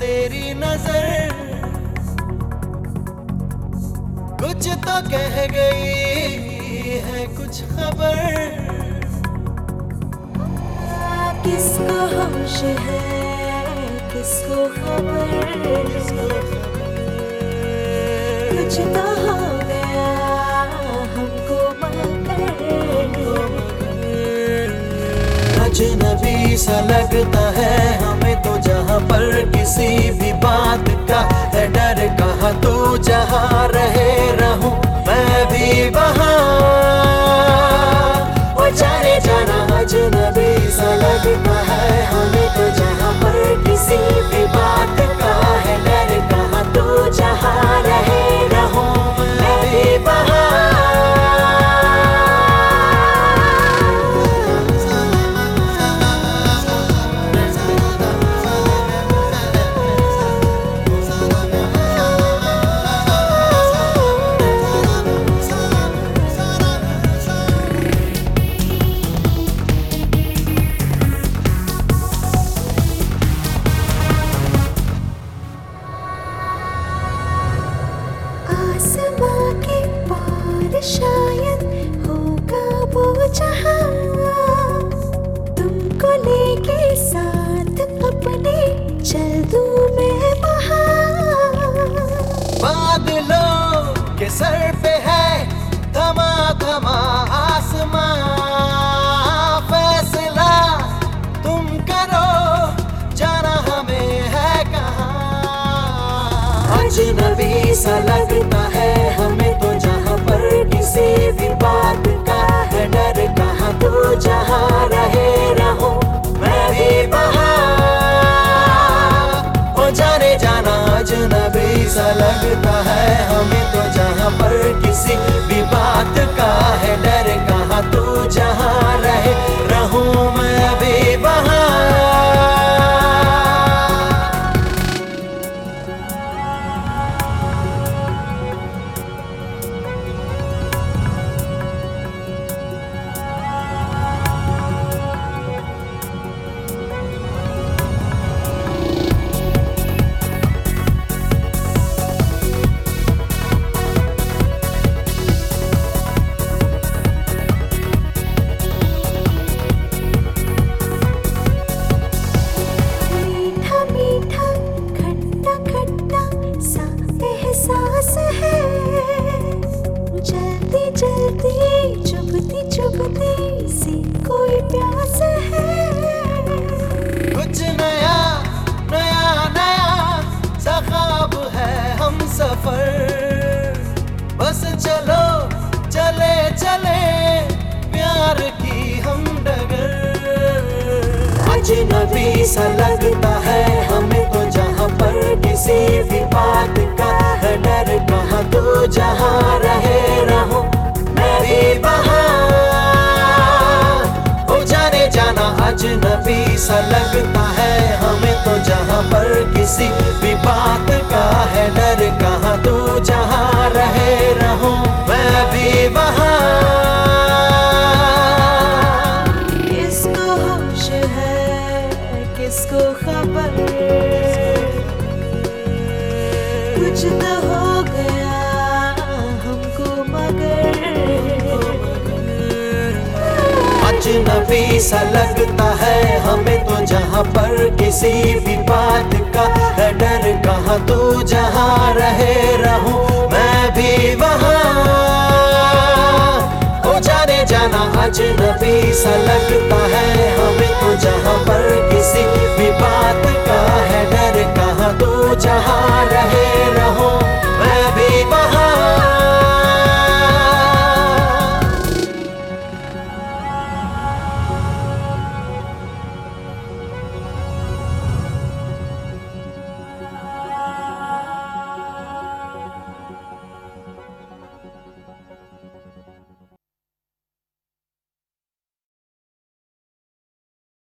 तेरी नजर कुछ तो कह गई है, कुछ खबर। किसको होश है, किसको खबर, कुछ तो हो गया हमको मगर। अजनबी सा लगता है हमें तो, जहाँ पर किसी भी बात का है डर। कहाँ तू जहाँ रहे रहूं मैं भी वहाँ। वो जाने जाना अजनबी सा लगता है हमें तो, जहाँ पर किसी भी बात का है डर। कहाँ तू जहाँ रहे रहूं मैं भी वहाँ। आसमां के पार शायद होगा वो जहां, तुमको लेके साथ अपने चल दूं मैं वहां। बादलों के सर पे है थमा थमा आसमां, फैसला तुम करो जाना हमें है कहाँ। अजनबी सा लगता है हमें तो, जहाँ पर किसी भी बात का है डर। कहाँ तू जहाँ रहे रहूं मैं भी वहाँ। हो जाने जाना अजनबी सा लगता है हमें तो, जहाँ पर किसी भी बात का है डर। कहाँ तू जहाँ रहे रहूं मैं भी वहाँ। एहसास है जल्दी जल्दी चुभती चुभती सी कोई प्यास है। कुछ नया नया नया सा ख्वाब है हम सफर, बस चलो चले चले प्यार की हम डगर। अजनबी सा लगता है हमें तो, जहाँ पर किसी भी बात का है डर। कहाँ तू जहाँ रहे रहूं मैं भी वहाँ। हो जाने जाना अजनबी सा लगता है हमें तो, जहाँ पर किसी भी बात का है डर। कहाँ तू जहाँ रहे रहूं मैं भी वहाँ। किसको होश है, किसको खबर, कुछ तो हो गया हमको मगर। अजनबी सा लगता है हमें तो, जहाँ पर किसी भी बात का है डर। कहाँ तू जहाँ रहे रहूं मैं भी वहाँ। हो जाने जाना अजनबी सा लगता है हमें तो, जहाँ पर किसी भी बात का है डर। कहाँ तू जहाँ